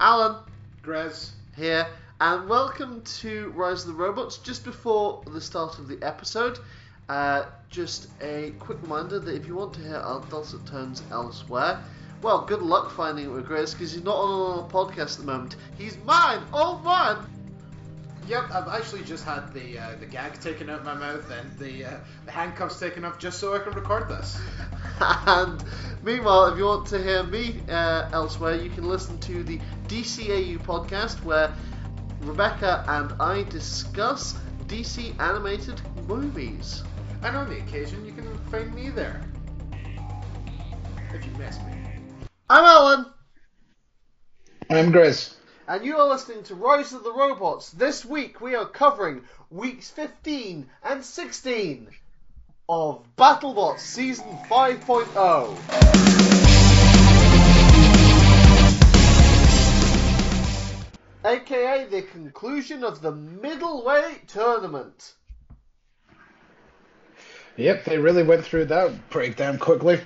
Alan Grez here, and welcome to Rise of the Robots. Just before the start of the episode, just a quick reminder that if you want to hear our dulcet tones elsewhere, well, good luck finding it with Grez, because he's not on a podcast at the moment. He's mine, all mine! Yep, I've actually just had the gag taken out of my mouth and the handcuffs taken off just so I can record this. And meanwhile, if you want to hear me elsewhere, you can listen to the DCAU podcast, where Rebecca and I discuss DC animated movies. And on the occasion, you can find me there. If you miss me. I'm Alan! I'm Grez. And you are listening to Rise of the Robots. This week we are covering weeks 15 and 16 of BattleBots Season 5.0. AKA the conclusion of the middleweight tournament. Yep, they really went through that pretty damn quickly.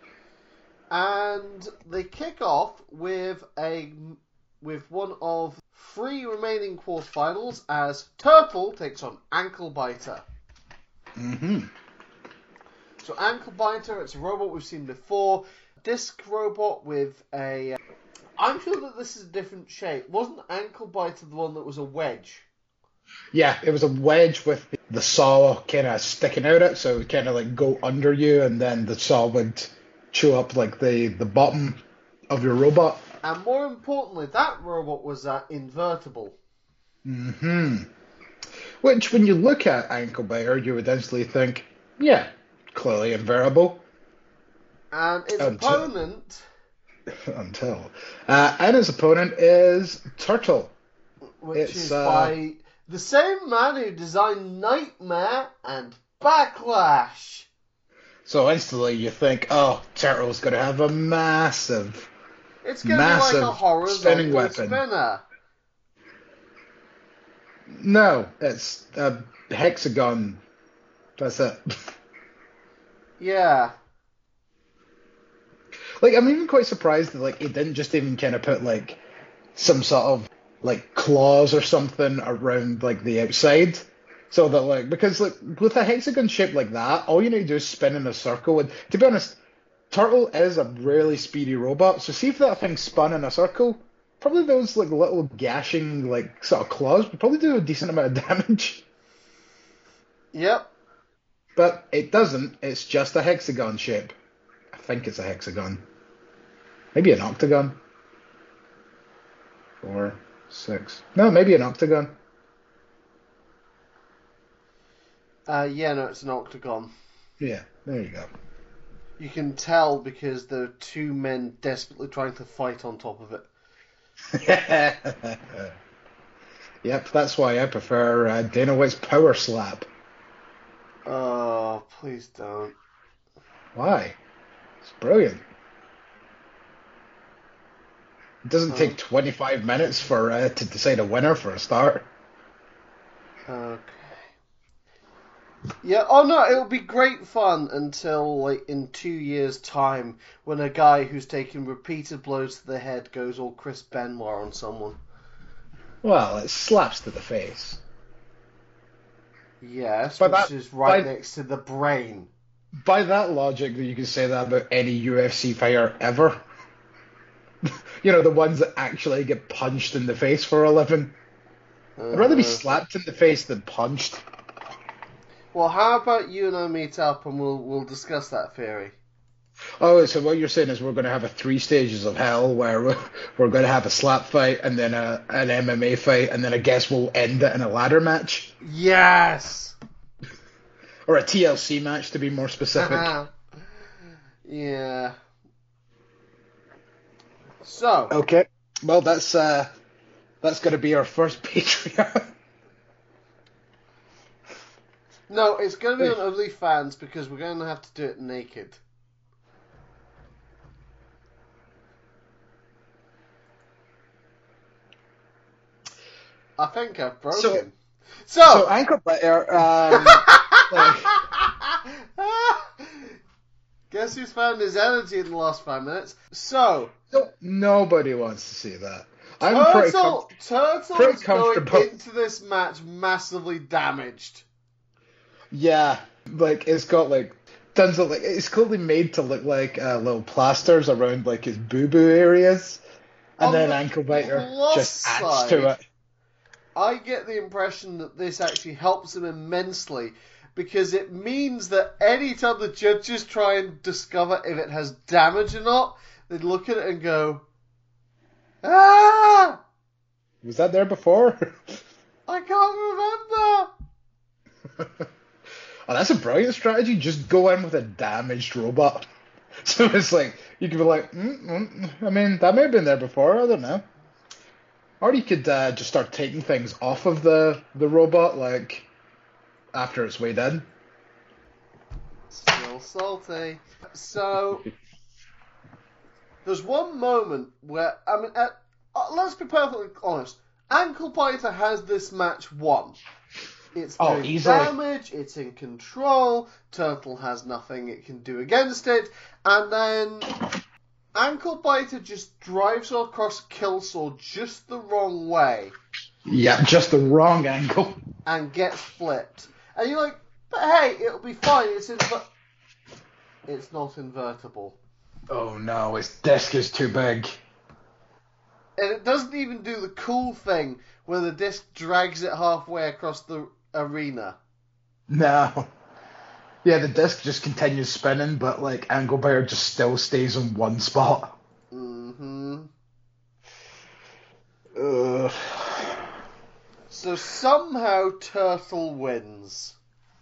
And they kick off with one of three remaining quarterfinals as Turtle takes on Ankle Biter. Mm-hmm. So Ankle Biter, it's a robot we've seen before. Disc robot with a... I'm sure that this is a different shape. Wasn't Ankle Biter the one that was a wedge? Yeah, it was a wedge with the saw kind of sticking out it, so it would kind of like go under you, and then the saw would chew up like the bottom of your robot. And more importantly, that robot was invertible. Mm-hmm. Which, when you look at Ankle Biter, you would instantly think, yeah, clearly invertible. And its opponent... And his opponent is Turtle. Which is by the same man who designed Nightmare and Backlash. So instantly you think, oh, Turtle's going to have a massive... It's going to be like a horizontal weapon. spinner. No, it's a hexagon. That's it. Yeah. Like, I'm even quite surprised that, like, he didn't just even kind of put, like, some sort of, like, claws or something around, like, the outside. So that, like, because, like, with a hexagon shape like that, all you need to do is spin in a circle. And, to be honest, Turtle is a really speedy robot, so see if that thing spun in a circle, probably those, like, little gashing, like, sort of claws would probably do a decent amount of damage. Yep. But it doesn't, it's just a hexagon shape. I think it's a hexagon. Maybe an octagon. 4, 6. No, maybe an octagon. Yeah, no, it's an octagon. Yeah, there you go. You can tell because there are two men desperately trying to fight on top of it. Yep, that's why I prefer Dana White's Power Slap. Oh, please don't. Why? It's brilliant. It doesn't take 25 minutes for to decide a winner for a start. Okay. Yeah, oh no, it'll be great fun until, like, in 2 years' time, when a guy who's taken repeated blows to the head goes all Chris Benoit on someone. Well, it slaps to the face. Yes, But which that- is right by- next to the brain. By that logic, you can say that about any UFC fighter ever. You know, the ones that actually get punched in the face for a living. I'd rather be slapped in the face than punched. Well, how about you and I meet up and we'll discuss that theory? Oh, so what you're saying is we're going to have a 3 stages of hell where we're going to have a slap fight and then an MMA fight, and then I guess we'll end it in a ladder match? Yes! Or a TLC match, to be more specific. Yeah. So. Okay. Well, that's going to be our first Patreon. No, it's going to be on OnlyFans because we're going to have to do it naked. I think I've broken. So Ankle Biter, like, Guess who's found his energy in the last 5 minutes? So nobody wants to see that. I'm pretty Turtle pretty is going comfortable. into this match massively damaged. Yeah, like it's got like tons of like it's clearly made to look like little plasters around like his boo boo areas, and On then the Ankle Biter plus just adds side, to it. I get the impression that this actually helps him immensely because it means that anytime the judges try and discover if it has damage or not, they'd look at it and go, "Ah, Was that there before? I can't remember." Oh, that's a brilliant strategy. Just go in with a damaged robot. So it's like you could be like, I mean, that may have been there before. I don't know. Or you could just start taking things off of the robot, like after it's weighed in. Still salty. So there's one moment where let's be perfectly honest. Ankle Biter has this match won. It's doing easily. damage, it's in control, Turtle has nothing it can do against it, and then Ankle Biter just drives across Killsaw just the wrong way Yeah, just the wrong angle. and gets flipped. And you're like, but hey, it'll be fine, it's not invertible. Oh no, its disc is too big. And it doesn't even do the cool thing where the disc drags it halfway across the arena. No. Yeah, the disc just continues spinning, but like Angle Biter just still stays in one spot. Mm-hmm. Ugh. So somehow Turtle wins.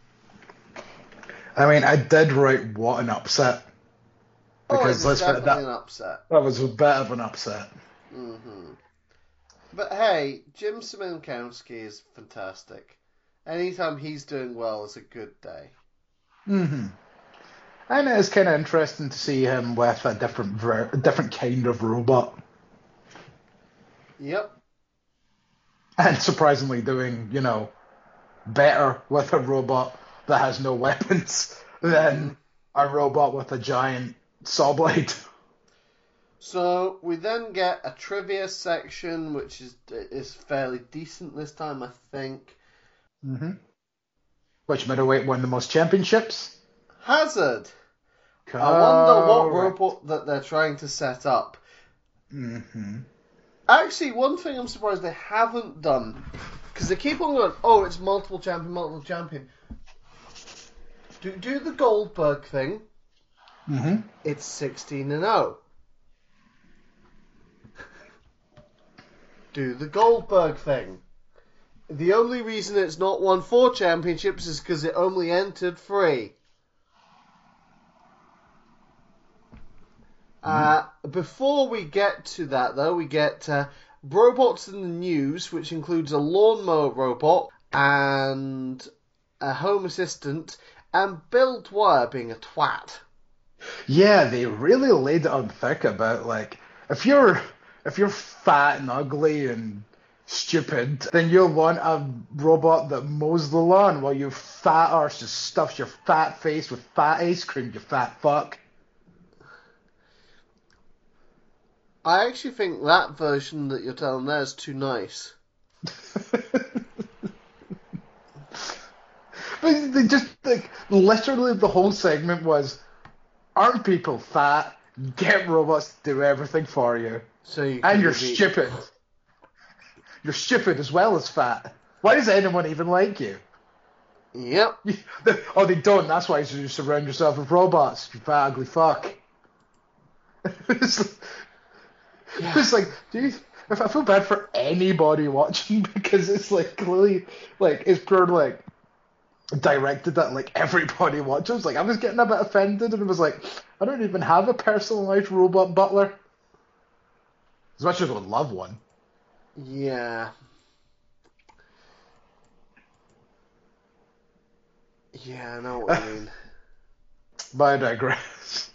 I mean, I did write what an upset. Because it's let's put it definitely an upset. that was a bit of an upset. Mm-hmm. But hey, Jim Szymankowski is fantastic. Anytime he's doing well is a good day. Mm-hmm. And it's kind of interesting to see him with a different kind of robot. Yep. And surprisingly doing, better with a robot that has no weapons than a robot with a giant saw blade. So we then get a trivia section, which is fairly decent this time, I think. Mm-hmm. Which middleweight won the most championships? Hazard. I wonder what Correct. robot that they're trying to set up. Mm-hmm. Actually, one thing I'm surprised they haven't done, because they keep on going, oh, it's multiple champion. Do the Goldberg thing. Mm-hmm. It's 16-0. Do the Goldberg thing. The only reason it's not won 4 championships is because it only entered 3. Before we get to that, though, we get robots in the news, which includes a lawnmower robot and a home assistant, and Bill Dwyer being a twat. Yeah, they really laid it on thick about like if you're fat and ugly and stupid, then you'll want a robot that mows the lawn while your fat arse just stuffs your fat face with fat ice cream, you fat fuck. I actually think that version that you're telling there is too nice. But they just like literally the whole segment was, aren't people fat? Get robots to do everything for you. So you And can you're be- stupid. You're stupid as well as fat. Why does anyone even like you? Yep. Oh, they don't. That's why you surround yourself with robots. You fat, ugly fuck. It's like, geez, I feel bad for anybody watching because it's like clearly, like it's pure like directed at like everybody watches. Like I was getting a bit offended and it was like, I don't even have a personalized robot butler. As much as I would love one. Yeah. Yeah, I know what you mean. But I digress.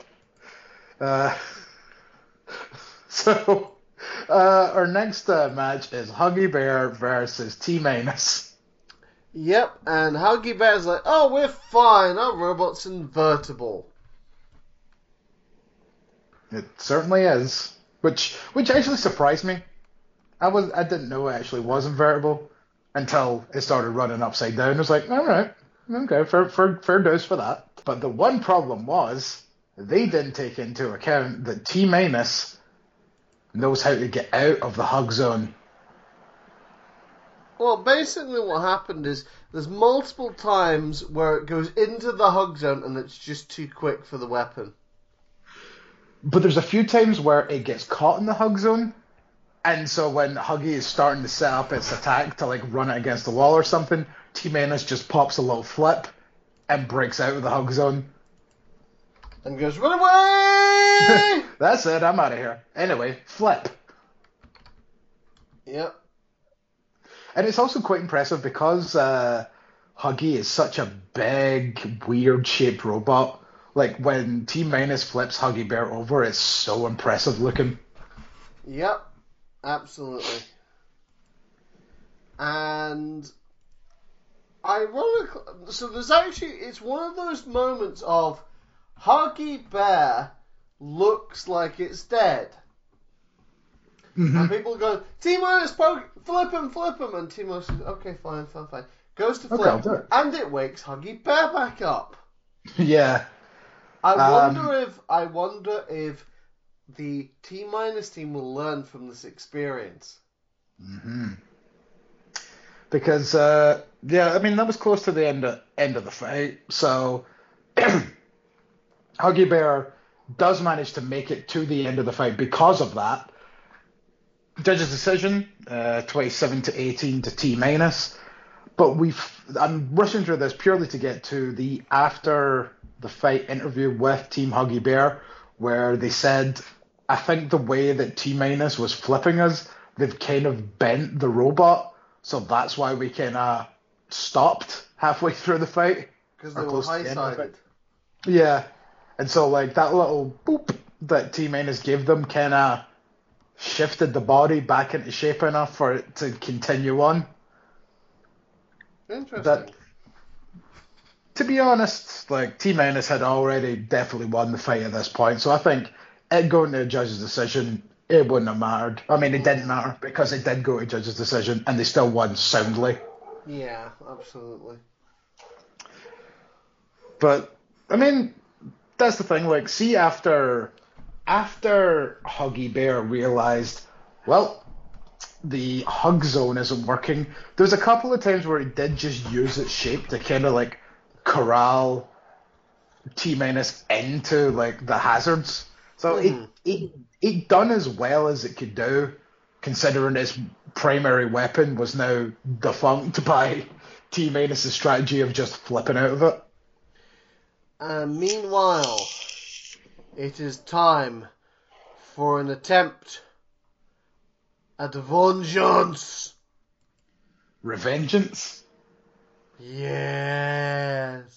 So, our next match is Huggy Bear versus T-Minus. Yep, and Huggy Bear's like, oh, we're fine, our robot's invertible. It certainly is. Which actually surprised me. I didn't know it actually was invertible until it started running upside down. I was like, all right, okay, fair dues for that. But the one problem was they didn't take into account that T-Minus knows how to get out of the hug zone. Well, basically what happened is there's multiple times where it goes into the hug zone and it's just too quick for the weapon. But there's a few times where it gets caught in the hug zone, and so when Huggy is starting to set up its attack to like run it against the wall or something, T-Minus just pops a little flip and breaks out of the hug zone. And goes, run away! That's it, I'm out of here. Anyway, flip. Yep. And it's also quite impressive because Huggy is such a big, weird-shaped robot. Like, when T-Minus flips Huggy Bear over, it's so impressive looking. Yep, absolutely. And ironically, so there's actually, it's one of those moments of Huggy Bear looks like it's dead. Mm-hmm. And people go, T-Minus, flip him, and T-Minus says, okay, fine. Goes to flip, Okay, I'll do it. and it wakes Huggy Bear back up. Yeah. I wonder if the T-Minus team will learn from this experience. Mm-hmm. Because, yeah, I mean, that was close to the end of the fight, so Huggy Bear does manage to make it to the end of the fight because of that. Judge's decision, 27-18 to T-Minus. But I'm rushing through this purely to get to the after the fight interview with Team Huggy Bear, where they said, I think the way that T-Minus was flipping us, they've kind of bent the robot, so that's why we kind of stopped halfway through the fight. Because they were high-sided. Yeah. And so, like, that little boop that T-Minus gave them kind of shifted the body back into shape enough for it to continue on. Interesting. That, to be honest, like, T-Minus had already definitely won the fight at this point, so I think it going to a judge's decision, it wouldn't have mattered. I mean, it didn't matter because it did go to judge's decision, and they still won soundly. Yeah, absolutely. But, I mean, that's the thing, like, see, after Huggy Bear realized, well, the hug zone isn't working, there's a couple of times where it did just use its shape to kind of, like, corral T-Minus into, like, the hazards. So it done as well as it could do, considering its primary weapon was now defunct by T-Minus's strategy of just flipping out of it. Meanwhile, it is time for an attempt at vengeance. Revengeance? Yes.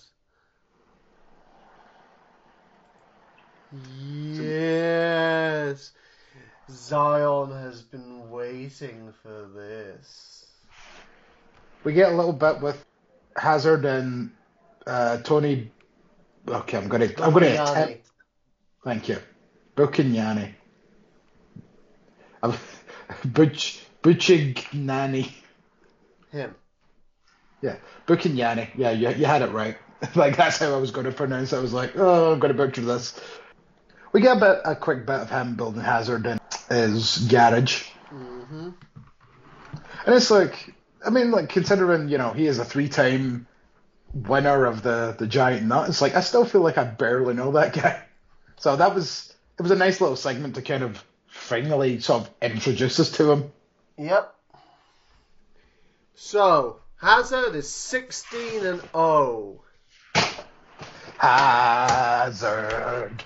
Yes. Zion has been waiting for this. We get a little bit with Hazard and Tony. Okay, I'm gonna attempt. Thank you, Buchignani. Buchignani. Him. Yeah, Buchignani. Yeah, you had it right. Like, that's how I was going to pronounce it. I was like, oh, I'm going to butcher this. We get a quick bit of him building Hazard in his garage. Mm-hmm. And it's like, I mean, like, considering, you know, he is a 3-time winner of the Giant Nut, it's like, I still feel like I barely know that guy. So it was a nice little segment to kind of finally sort of introduce us to him. Yep. So, Hazard is 16-0. Hazard.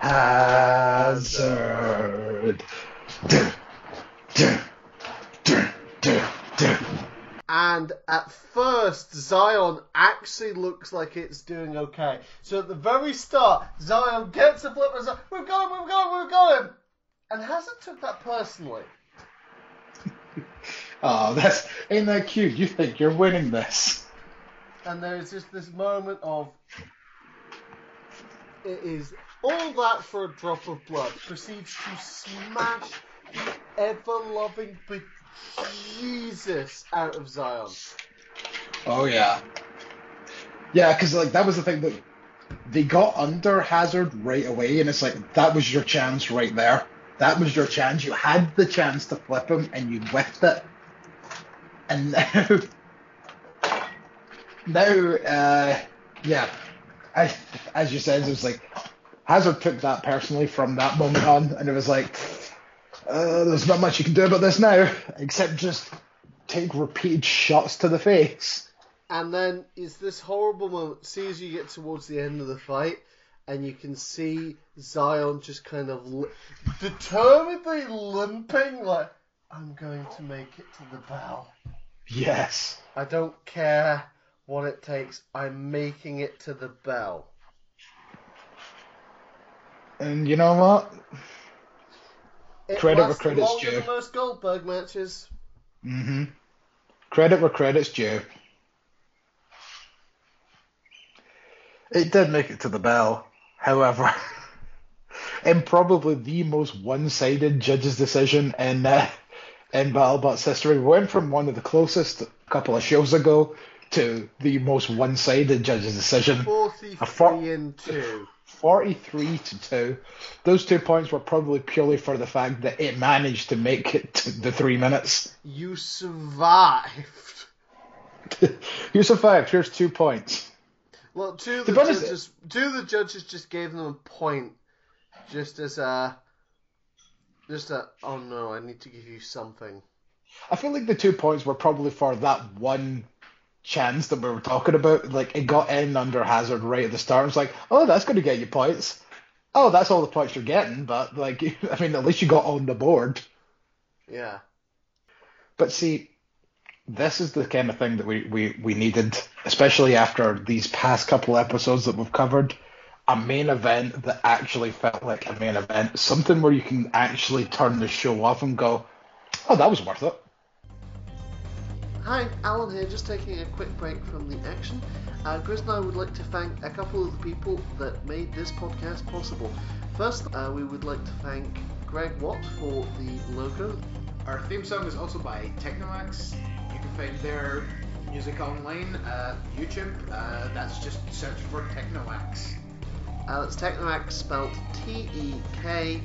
And at first, Zion actually looks like it's doing okay. So at the very start, Zion gets the flip and says, we've got him. And Hazard took that personally. Oh, ain't that cute? You think you're winning this. And there's just this moment of, it is all that for a drop of blood. Proceeds to smash the ever-loving bejesus out of Zion. Oh yeah. Yeah, because like that was the thing that they got under Hazard right away, and it's like that was your chance right there. That was your chance. You had the chance to flip him, and you whiffed it. And yeah, as you said, it was like Hazard took that personally from that moment on, and it was like, there's not much you can do about this now, except just take repeated shots to the face. And then it's this horrible moment, see as you get towards the end of the fight, and you can see Zion just kind of determinedly limping, like, I'm going to make it to the bell. Yes. I don't care what it takes, I'm making it to the bell. And you know what? Credit where credit's longer due. than most Goldberg matches. Mm-hmm. Credit where credit's due. It did make it to the bell, however, in probably the most one-sided judge's decision in BattleBots history. We went from one of the closest a couple of shows ago to the most one-sided judge's decision. 43-2. 43-2. Those 2 points were probably purely for the fact that it managed to make it to the 3 minutes. You survived. You survived. Here's 2 points. Well, two of the judges just gave them a point, just as oh no, I need to give you something. I feel like the 2 points were probably for that one chance that we were talking about. Like, it got in under Hazard right at the start. It's like, oh, that's going to get you points. Oh, that's all the points you're getting, but, like, I mean, at least you got on the board. Yeah. But see, this is the kind of thing that we needed, especially after these past couple episodes that we've covered. A main event that actually felt like a main event. Something where you can actually turn the show off and go, oh, that was worth it. Hi, Alan here, just taking a quick break from the action. Chris and I would like to thank a couple of the people that made this podcast possible. First, we would like to thank Greg Watt for the logo. Our theme song is also by Technoax. You can find their music online at YouTube. That's just search for Technoax. That's Technoax, spelled Teknoaxe.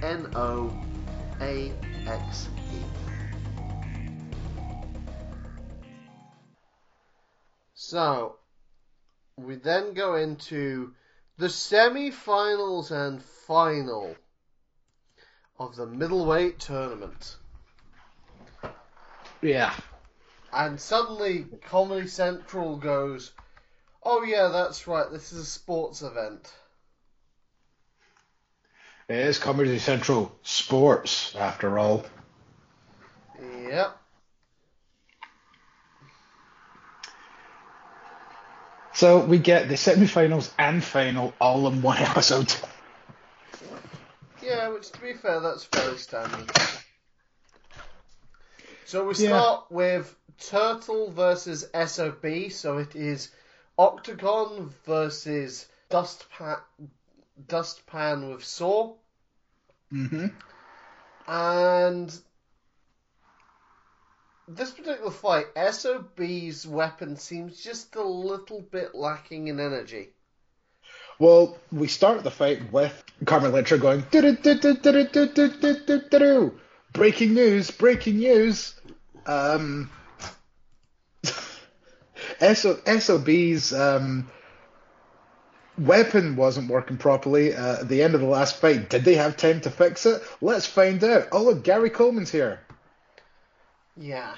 So, we then go into the semi-finals and final of the middleweight tournament. Yeah. And suddenly, Comedy Central goes, oh yeah, that's right, this is a sports event. It is Comedy Central Sports, after all. Yep. So we get the semi-finals and final all in one episode. Yeah, which to be fair, that's fairly standard. So we start with Turtle versus SOB, so it is Octagon versus Dustpan with Saw. Mm-hmm. And this particular fight, SOB's weapon seems just a little bit lacking in energy. Well, we start the fight with Carmen Electra going do-do-do-do-do-do-do-do-do-do. Breaking news, breaking news. SOB's weapon wasn't working properly at the end of the last fight. Did they have time to fix it? Let's find out. Oh, look, Gary Coleman's here. Yeah.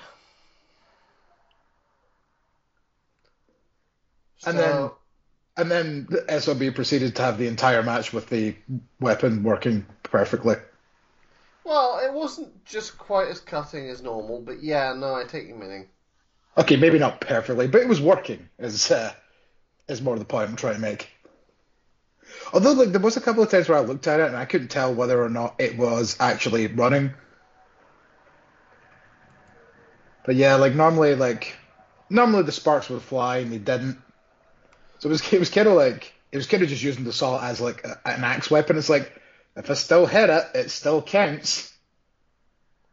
And then the SOB proceeded to have the entire match with the weapon working perfectly. Well, it wasn't just quite as cutting as normal, but yeah, no, I take your meaning. Okay, maybe not perfectly, but it was working, is more the point I'm trying to make. Although, like, there was a couple of times where I looked at it and I couldn't tell whether or not it was actually running. But yeah, like, normally the sparks would fly and they didn't. So it was kind of just using the saw as, like, an axe weapon. It's like, if I still hit it, it still counts.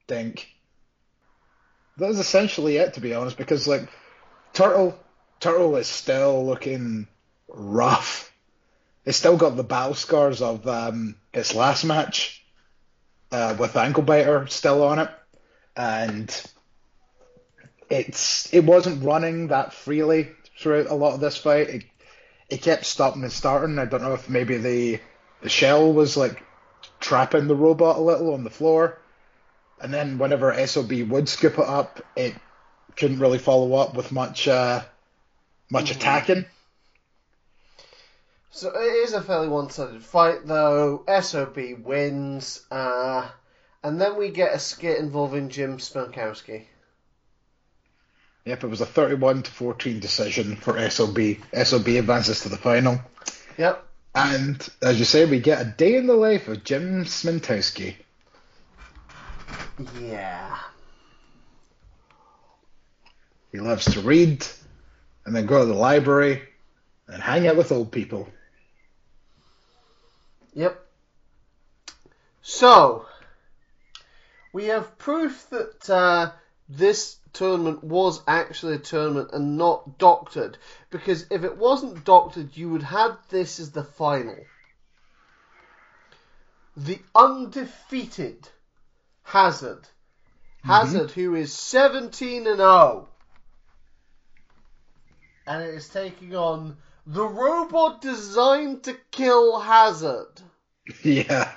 dink. That was essentially it, to be honest, because like Turtle is still looking rough. He's still got the battle scars of his last match with Ankle Biter still on it, and it wasn't running that freely throughout a lot of this fight. It kept stopping and starting. I don't know if maybe the shell was like trapping the robot a little on the floor, and then whenever SOB would scoop it up, it couldn't really follow up with much attacking. So it is a fairly one-sided fight, though. SOB wins, and then we get a skit involving Jim Smilkowski. Yep, it was a 31-14 decision for SOB. SOB advances to the final. Yep. And, as you say, we get a day in the life of Jim Smilkowski. Yeah. He loves to read, and then go to the library, and hang out with old people. Yep. So, we have proof that this tournament was actually a tournament and not doctored, because if it wasn't doctored, you would have this as the final. The undefeated Hazard, who is 17-0, and it is taking on the robot designed to kill Hazard. Yeah.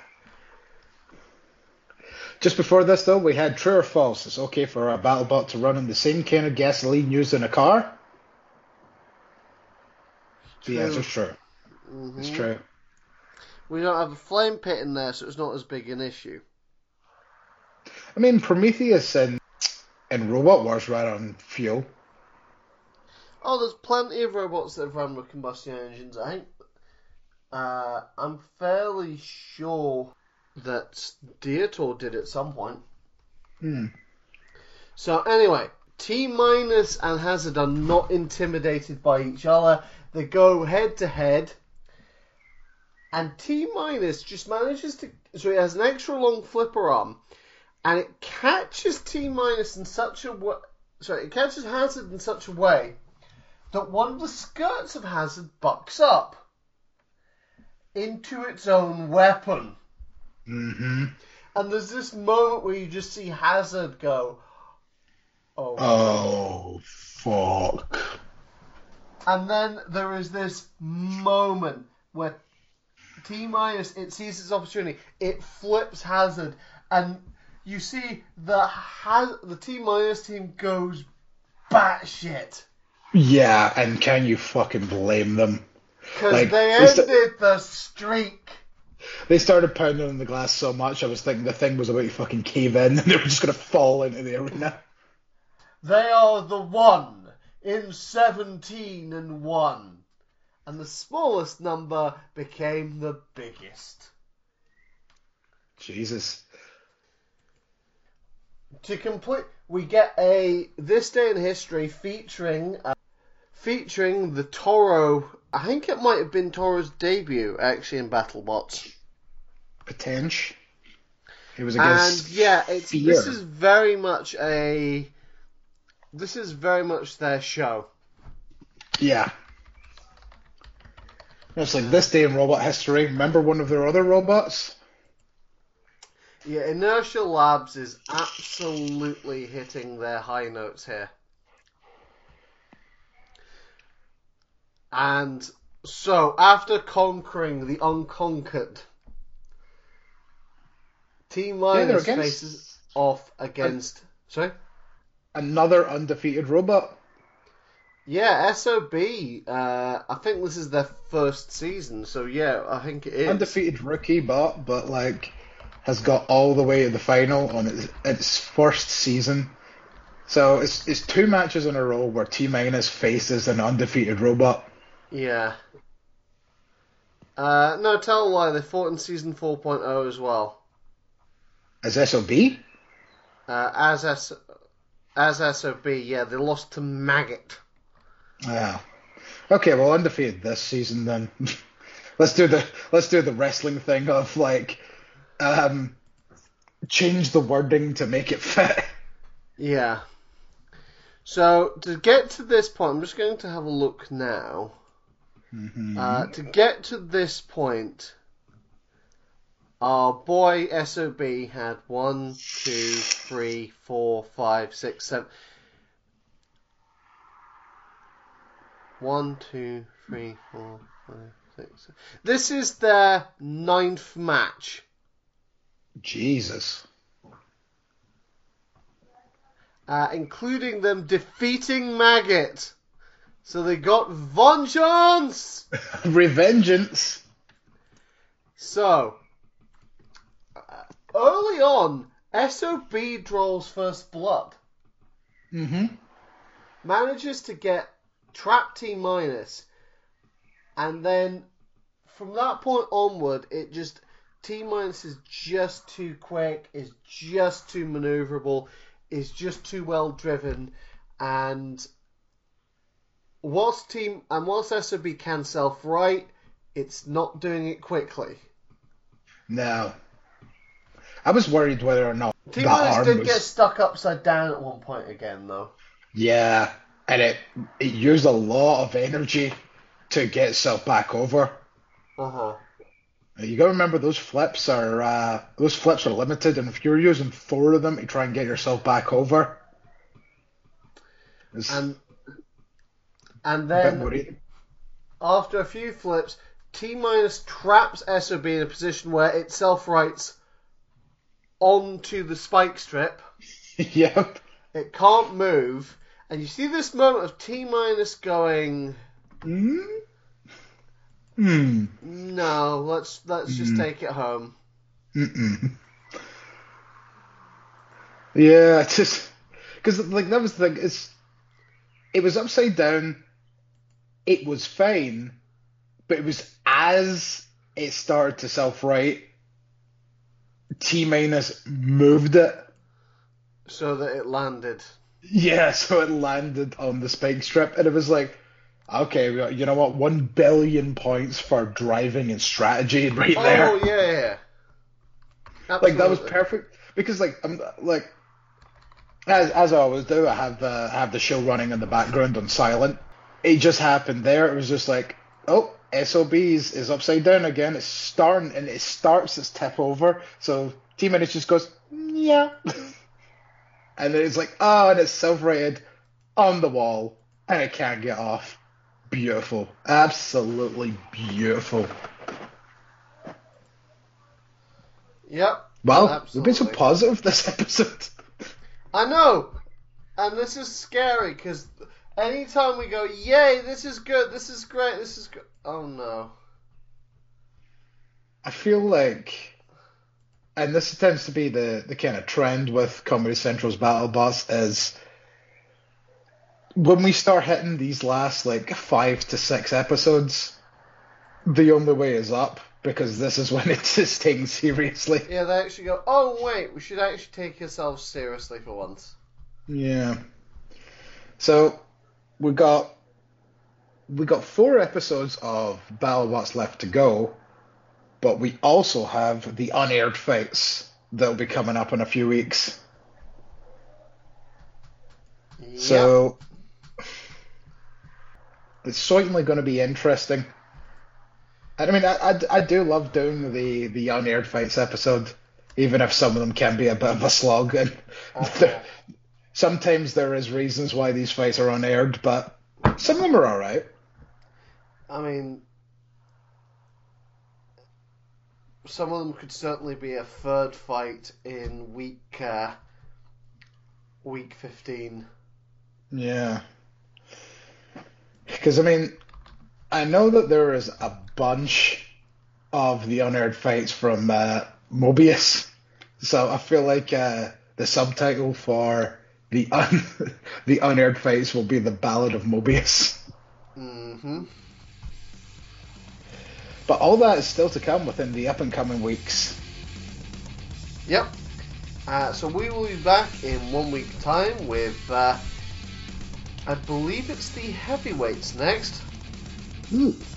Just before this, though, we had true or false. It's okay for a BattleBot to run on the same can of gasoline used in a car? The answer's true. Mm-hmm. It's true. We don't have a flame pit in there, so it's not as big an issue. I mean, Prometheus and Robot Wars ran on fuel. Oh, there's plenty of robots that have run with combustion engines. I think I'm fairly sure that Dietor did at some point. So anyway, T-Minus and Hazard are not intimidated by each other. They go head to head, and T-Minus just manages to... So he has an extra long flipper arm, and it catches T-Minus in such a way... Sorry, it catches Hazard in such a way that one of the skirts of Hazard bucks up into its own weapon. Mm-hmm. And there's this moment where you just see Hazard go, oh, fuck. And then there is this moment where T-Minus, it sees its opportunity, it flips Hazard, and you see the T-Minus team goes batshit. Yeah, and can you fucking blame them? Because they ended the streak. They started pounding on the glass so much, I was thinking the thing was about to fucking cave in, and they were just going to fall into the arena. They are the one in 17-1. And the smallest number became the biggest. Jesus. To complete, we get a This Day in History featuring the Toro. I think it might have been Toro's debut, actually, in BattleBots. Potential. It was against and yeah, Fear. This is very much their show. Yeah. It's like This Day in Robot History. Remember one of their other robots? Yeah, Inertia Labs is absolutely hitting their high notes here. And so, after conquering the unconquered, T-Minus faces off against... Sorry? Another undefeated robot. Yeah, SOB. I think this is their first season, so yeah, I think it is. Undefeated rookie bot, but like has got all the way to the final on its first season. So it's 2 matches in a row where T-Minus faces an undefeated robot. Yeah. No, tell a lie. They fought in season 4.0 as well. As SOB? As SOB, yeah, they lost to Maggot. Yeah. Okay, well, undefeated this season then. let's do the wrestling thing of like change the wording to make it fit. Yeah. So, to get to this point, I'm just going to have a look now. To get to this point, our boy SOB had 1, 2, 3, 4, 5, 6, 7. 1, 2, 3, 4, 5, 6, 7. This is their 9th match. Jesus. Including them defeating Maggot. So they got vengeance! Revengeance. So, early on, SOB draws first blood. Manages to get trap T-, and then from that point onward, it just T- is just too quick, is just too maneuverable, is just too well driven, and whilst SOB can self-right, it's not doing it quickly. No. I was worried whether or not T- the arm did was... get stuck upside down at one point again, though. Yeah, and it used a lot of energy to get itself back over. You gotta remember those flips are limited, and if you're using 4 of them to try and get yourself back over, and then after a few flips, T- traps SOB in a position where it self-rights onto the spike strip. Yep. It can't move, and you see this moment of T- going, no, let's just take it home. Yeah, just because that was the thing. It was upside down. It was fine, but it was as it started to self-right, T- moved it so that it landed. Yeah, so it landed on the spike strip, and it was like, okay, you know what? 1 billion points for driving and strategy right there. Oh yeah. Absolutely. Like that was perfect because as I always do, I have the show running in the background on silent. It just happened there. It was just like, oh, SOBs is upside down again. It's starting and it starts its tip over. So T- just goes, yeah. And then it's like, oh, and it's self-rated on the wall, and it can't get off. Beautiful. Absolutely beautiful. Yep. Well, absolutely. we've been so positive this episode. I know. And this is scary, because anytime we go, yay, this is good, this is great, this is good. Oh, no. I feel like... And this tends to be the kind of trend with Comedy Central's BattleBots is when we start hitting these last 5 to 6 episodes, the only way is up because this is when it's just taken seriously. Yeah, they actually go, oh wait, we should actually take ourselves seriously for once. Yeah. So we got 4 episodes of BattleBots left to go. But we also have the unaired fights that'll be coming up in a few weeks. Yep. So it's certainly going to be interesting. And I mean, I do love doing the unaired fights episode, even if some of them can be a bit of a slog. And sometimes there is reasons why these fights are unaired, but some of them are all right. I mean, some of them could certainly be a third fight in week 15. Yeah. Because, I mean, I know that there is a bunch of the unaired fights from Mobius. So I feel like the subtitle for the unaired fights will be The Ballad of Mobius. Mm-hmm. But all that is still to come within the up-and-coming weeks. Yep. So we will be back in 1 week's time with, I believe it's the heavyweights next. Ooh.